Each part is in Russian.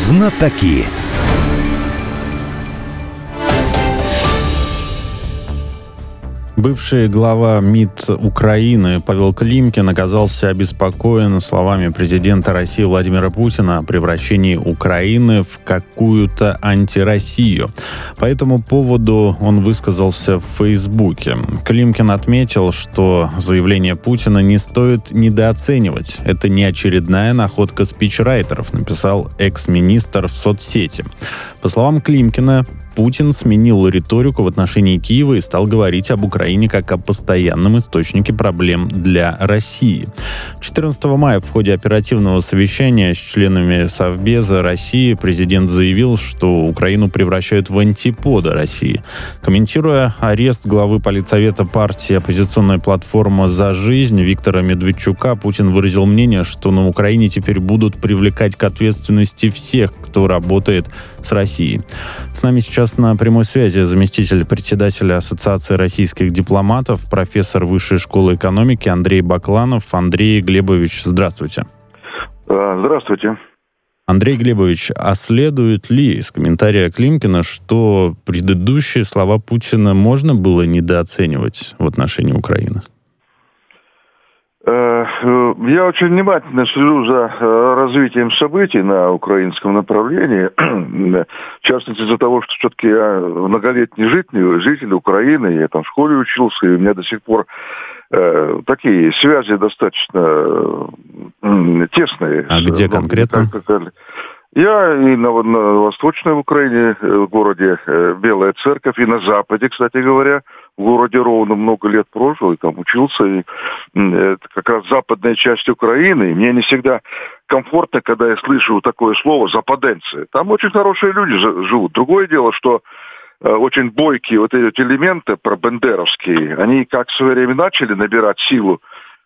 Знатоки. Бывший глава МИД Украины Павел Климкин оказался обеспокоен словами президента России Владимира Путина о превращении Украины в какую-то антироссию. По этому поводу он высказался в Фейсбуке. Климкин отметил, что заявление Путина не стоит недооценивать. Это не очередная находка спичрайтеров, написал экс-министр в соцсети. По словам Климкина, Путин сменил риторику в отношении Киева и стал говорить об Украине как о постоянном источнике проблем для России. 14 мая в ходе оперативного совещания с членами Совбеза России президент заявил, что Украину превращают в антиподы России. Комментируя арест главы политсовета партии «Оппозиционная платформа за жизнь» Виктора Медведчука, Путин выразил мнение, что на Украине теперь будут привлекать к ответственности всех, кто работает с Россией. С нами сейчас на прямой связи заместитель председателя Ассоциации российских дипломатов, профессор Высшей школы экономики Андрей Бакланов. Андрей Глебович, здравствуйте. Здравствуйте. Андрей Глебович, а следует ли из комментария Климкина, что предыдущие слова Путина можно было недооценивать в отношении Украины? Я очень внимательно слежу за развитием событий на украинском направлении. В частности, из-за того, что все-таки я многолетний житель Украины, я там в школе учился, и у меня до сих пор такие связи достаточно тесные. А где конкретно? Я и на Восточной Украине, в городе Белая Церковь, и на Западе, кстати говоря, в городе Ровно много лет прожил, и там учился. И это как раз западная часть Украины. И мне не всегда комфортно, когда я слышу такое слово «западенцы». Там очень хорошие люди живут. Другое дело, что очень бойкие вот эти элементы пробендеровские, они как в свое время начали набирать силу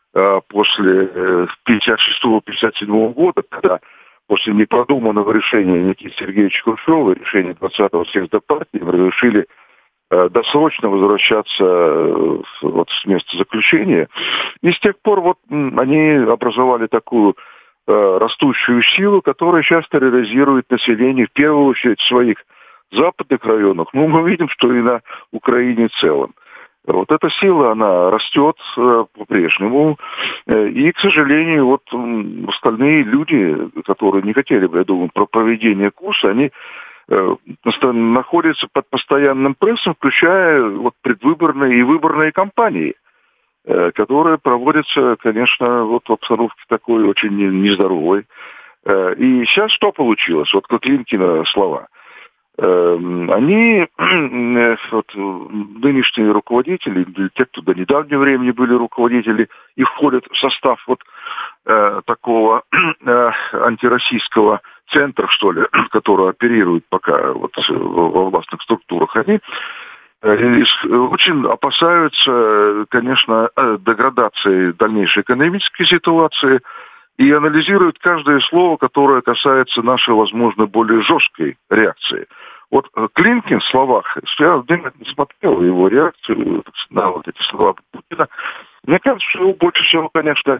после 56-57 года, когда после непродуманного решения Никиты Сергеевича Хрущева, решения 20-го съезда партии, разрешили досрочно возвращаться вот с места заключения. И с тех пор вот они образовали такую растущую силу, которая сейчас терроризирует население, в первую очередь в своих западных районах. Ну, мы видим, что и на Украине в целом. Вот эта сила, она растет по-прежнему. И, к сожалению, вот остальные люди, которые не хотели бы, я думаю, про проведение курса, они находятся под постоянным прессом, включая вот предвыборные и выборные кампании, которые проводятся, конечно, вот в обстановке такой очень нездоровой. И сейчас что получилось? Вот Климкина слова. Они, вот, нынешние руководители, те, кто до недавнего времени были руководители, и входят в состав вот такого антироссийского центра, что ли, который оперирует пока вот во властных структурах, они очень опасаются, конечно, деградации дальнейшей экономической ситуации и анализируют каждое слово, которое касается нашей, возможно, более жесткой реакции. Вот Климкин в словах, я внимательно смотрел его реакцию на вот эти слова Путина, мне кажется, что его больше всего, конечно,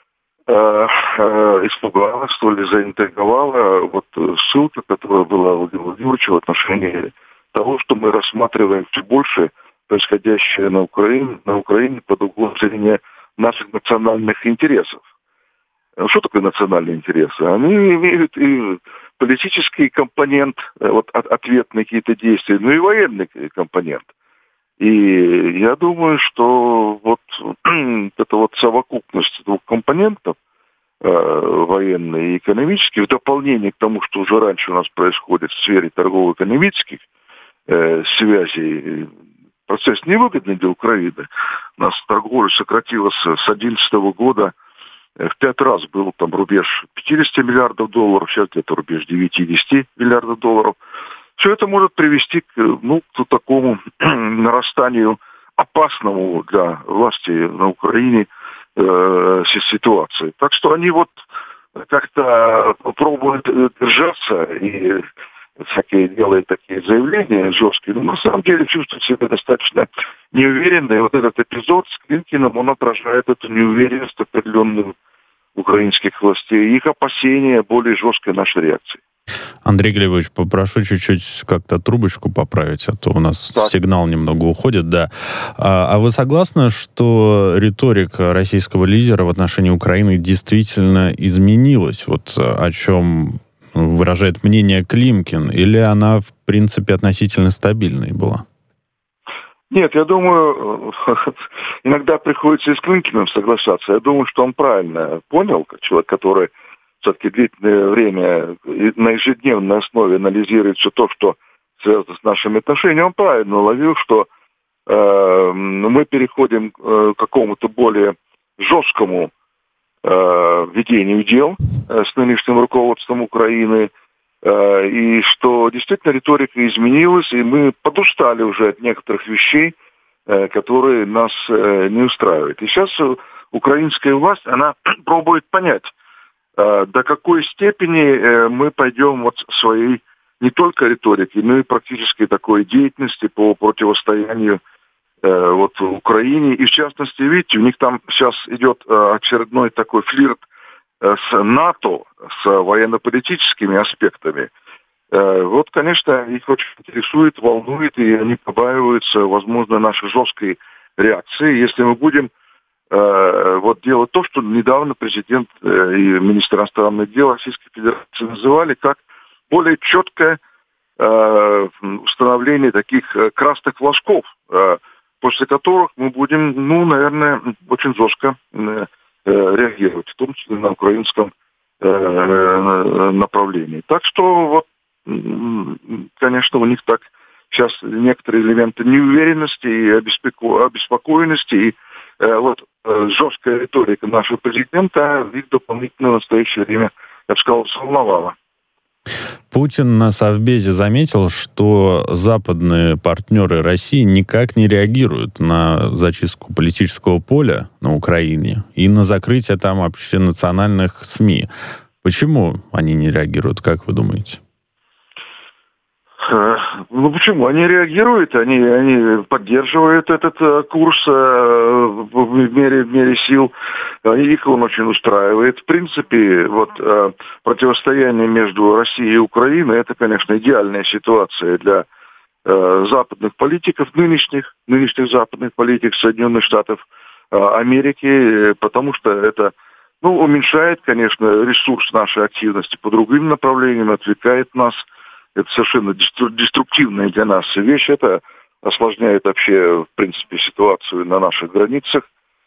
испугала, что ли, заинтриговала вот ссылка, которая была у Владимира Владимировича в отношении того, что мы рассматриваем все больше происходящее на Украине под углом зрения наших национальных интересов. Что такое национальные интересы? Они имеют и политический компонент, вот ответные какие-то действия, но и военный компонент. И я думаю, что вот эта вот совокупность двух компонентов, военный и экономический, в дополнение к тому, что уже раньше у нас происходит в сфере торгово-экономических связей, процесс невыгодный для Украины. У нас торговля сократилась с 2011 года в 5 раз. Был там рубеж 50 миллиардов долларов, сейчас где-то рубеж 9-10 миллиардов долларов. Все это может привести к такому нарастанию опасному для власти на Украине ситуации. Так что они вот как-то пробуют держаться и всякие делают такие заявления жесткие, но на самом деле чувствуют себя достаточно неуверенно. И вот этот эпизод с Климкиным, он отражает эту неуверенность определенную украинских властей, их опасения более жесткой нашей реакции. Андрей Глебович, попрошу чуть-чуть как-то трубочку поправить, а то у нас сигнал немного уходит, да. А вы согласны, что риторика российского лидера в отношении Украины действительно изменилась? Вот о чем выражает мнение Климкин, или она, в принципе, относительно стабильной была? Нет, я думаю, иногда приходится и с Климкиным соглашаться. Я думаю, что он правильно понял, как человек, который все-таки длительное время на ежедневной основе анализирует все то, что связано с нашими отношениями. Он правильно уловил, что мы переходим к какому-то более жесткому ведению дел с нынешним руководством Украины, и что действительно риторика изменилась, и мы подустали уже от некоторых вещей, которые нас не устраивают. И сейчас украинская власть, она пробует понять, до какой степени мы пойдем вот своей не только риторики, но и практически такой деятельности по противостоянию вот в Украине. И в частности, видите, у них там сейчас идет очередной такой флирт с НАТО, с военно-политическими аспектами. Вот, конечно, их очень интересует, волнует, и они побаиваются, возможно, нашей жесткой реакции, если мы будем вот делать то, что недавно президент и министр иностранных дел Российской Федерации называли как более четкое установление таких красных флажков, после которых мы будем, ну, наверное, очень жестко реагировать, в том числе на украинском направлении. Так что, вот, конечно, у них так сейчас некоторые элементы неуверенности и обеспокоенности, и вот жесткая риторика нашего президента их дополнительно в настоящее время, я бы сказал, волновала. Путин на Совбезе заметил, что западные партнеры России никак не реагируют на зачистку политического поля на Украине и на закрытие там общенациональных СМИ. Почему они не реагируют, как вы думаете? Ну почему? Они реагируют, они поддерживают этот курс в мере сил. Их он очень устраивает. В принципе, вот противостояние между Россией и Украиной — это, конечно, идеальная ситуация для западных политиков, нынешних западных политиков Соединенных Штатов Америки, потому что это, ну, уменьшает, конечно, ресурс нашей активности по другим направлениям, отвлекает нас. Это совершенно деструктивная для нас вещь. Это осложняет вообще, в принципе, ситуацию на наших границах.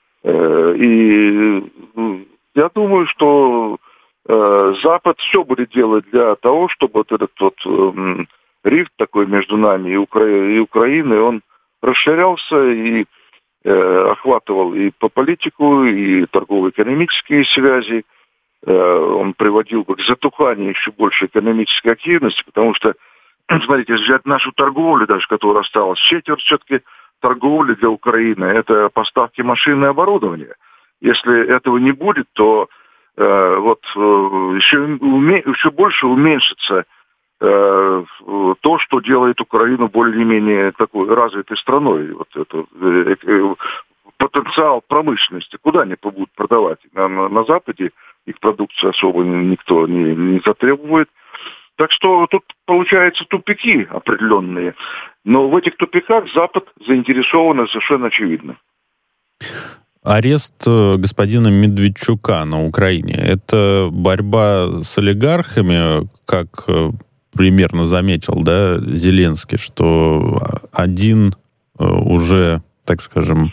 И я думаю, что Запад все будет делать для того, чтобы вот этот вот рифт такой между нами и Украиной, он расширялся и охватывал и по политику, и торгово-экономические связи. Он приводил бы к затуханию еще больше экономической активности, потому что, смотрите, взять нашу торговлю, даже которая осталась, четверть все-таки торговли для Украины — это поставки машин и оборудования. Если этого не будет, то вот еще больше уменьшится то, что делает Украину более-менее такой развитой страной. Вот это потенциал промышленности. Куда они будут продавать? На Западе их продукцию особо никто не затребует. Так что тут получаются тупики определенные. Но в этих тупиках Запад заинтересован совершенно очевидно. Арест господина Медведчука на Украине — это борьба с олигархами, как примерно заметил, да, Зеленский, что один уже, так скажем,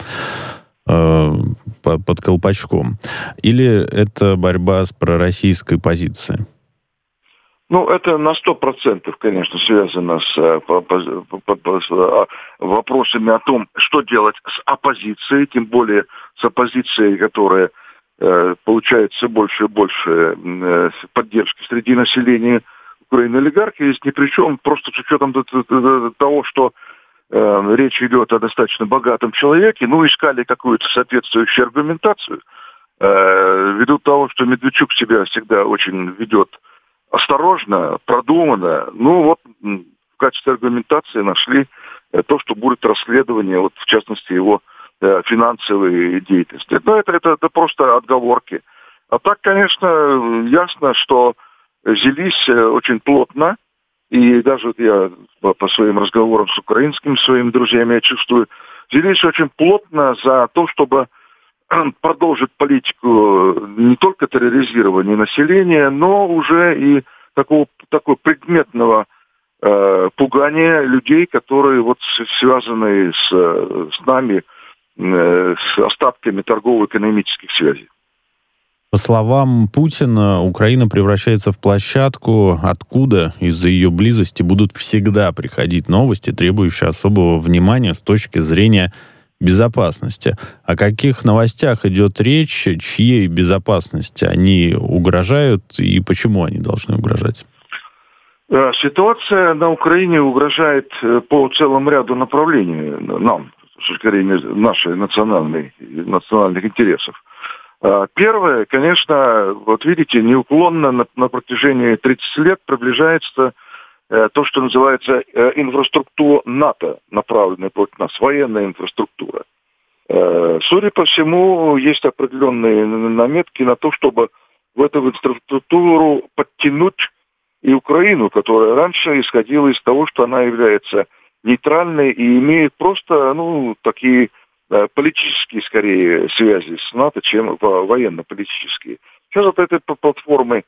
под колпачком? Или это борьба с пророссийской позицией? Ну, это на 100%, конечно, связано с вопросами о том, что делать с оппозицией, тем более с оппозицией, которая получает все больше и больше поддержки среди населения Украины. Олигархи здесь ни при чем, просто с учетом того, что речь идет о достаточно богатом человеке, ну, искали какую-то соответствующую аргументацию, ввиду того, что Медведчук себя всегда очень ведет осторожно, продуманно. Ну, вот в качестве аргументации нашли то, что будет расследование, вот в частности, его финансовой деятельности. Но это просто отговорки. А так, конечно, ясно, что взялись очень плотно и даже вот я по своим разговорам с украинскими своими друзьями я чувствую, взялись очень плотно за то, чтобы продолжить политику не только терроризирования населения, но уже и такого предметного пугания людей, которые вот связаны с нами, с остатками торгово-экономических связей. По словам Путина, Украина превращается в площадку, откуда из-за ее близости будут всегда приходить новости, требующие особого внимания с точки зрения безопасности. О каких новостях идет речь, чьей безопасности они угрожают и почему они должны угрожать? Ситуация на Украине угрожает по целому ряду направлений нам, с точки зрения наших национальных интересов. Первое, конечно, вот видите, неуклонно на протяжении 30 лет приближается то, что называется инфраструктура НАТО, направленная против нас, военная инфраструктура. Судя по всему, есть определенные наметки на то, чтобы в эту инфраструктуру подтянуть и Украину, которая раньше исходила из того, что она является нейтральной и имеет просто, такие политические, скорее, связи с НАТО, чем военно-политические. Сейчас от этой платформы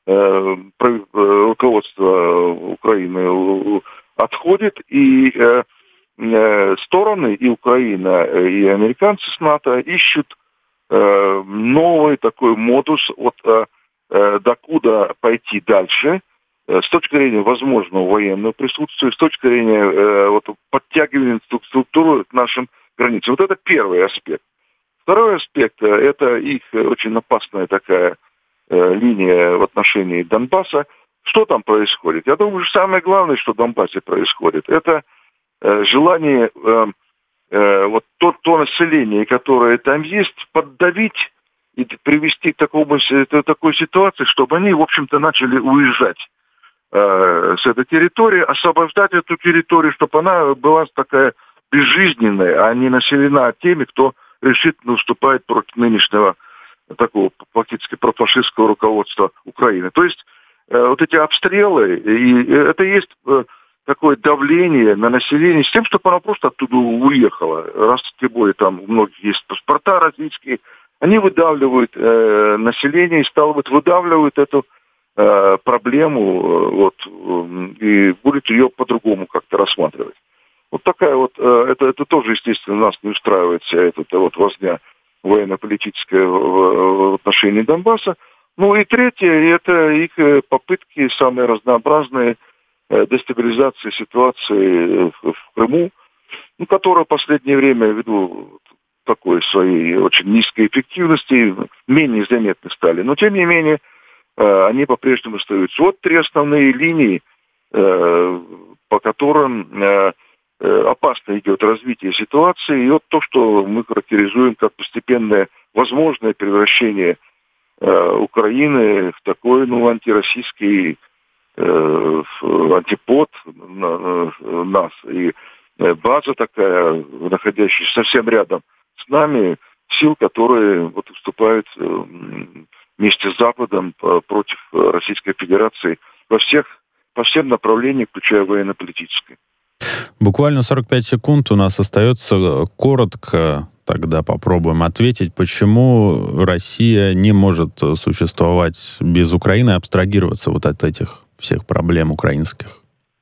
руководство Украины отходит, и стороны, и Украина, и американцы с НАТО ищут новый такой модус, докуда пойти дальше, с точки зрения возможного военного присутствия, с точки зрения подтягивания структуры к нашим границам. Вот это первый аспект. Второй аспект – это их очень опасная такая линия в отношении Донбасса. Что там происходит? Я думаю, что самое главное, что в Донбассе происходит, это желание то население, которое там есть, поддавить и привести к такой ситуации, чтобы они, в общем-то, начали уезжать с этой территории, освобождать эту территорию, чтобы она была такая безжизненная, а не населена теми, кто решительно уступает против нынешнего такого фактически профашистского руководства Украины. То есть вот эти обстрелы, и это и есть такое давление на население с тем, чтобы оно просто оттуда уехало. Раз тем более там у многих есть паспорта российские, они выдавливают население и, стало быть, выдавливают эту проблему, и будет ее по-другому как-то рассматривать. Вот такая это тоже, естественно, нас не устраивает вся эта возня военно-политическая в отношении Донбасса. Ну и третье, это их попытки самые разнообразные дестабилизации ситуации в Крыму, которая в последнее время, ввиду такой своей очень низкой эффективности, менее заметны стали. Но, тем не менее, они по-прежнему остаются. Вот три основные линии, по которым опасно идет развитие ситуации. И вот то, что мы характеризуем как постепенное возможное превращение Украины в такой, антироссийский антипод нас. И база такая, находящаяся совсем рядом с нами, сил, которые выступают вместе с Западом против Российской Федерации по всем направлениям, включая военно-политическое. Буквально 45 секунд у нас остается. Коротко тогда попробуем ответить, почему Россия не может существовать без Украины, абстрагироваться от этих всех проблем украинских.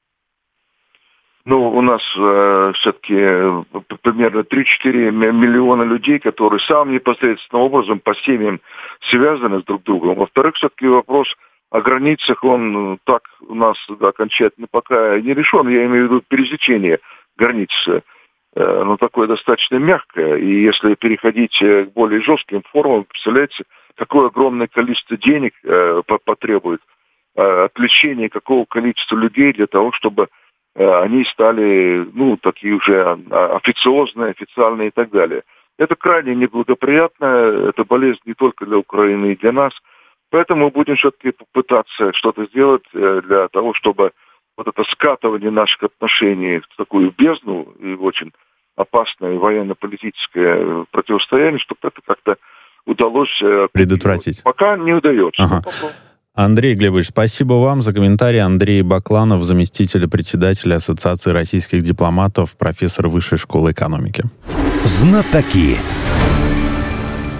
У нас все-таки примерно 3-4 миллиона людей, которые самым непосредственным образом по семьям связаны с друг другом. Во-вторых, все-таки вопрос о границах, он так у нас окончательно пока не решен. Я имею в виду пересечение границы. Такое достаточно мягкое. И если переходить к более жестким формам, представляете, какое огромное количество денег потребует отвлечение какого количества людей для того, чтобы они стали, такие уже официозные, официальные и так далее. Это крайне неблагоприятно, это болезнь не только для Украины и для нас. Поэтому мы будем все-таки пытаться что-то сделать для того, чтобы это скатывание наших отношений в такую бездну и очень опасное военно-политическое противостояние, чтобы это как-то удалось предотвратить. Пока не удается. Ага. Андрей Глебович, спасибо вам за комментарий. Андрей Бакланов, заместитель председателя Ассоциации российских дипломатов, профессор Высшей школы экономики. Знатоки.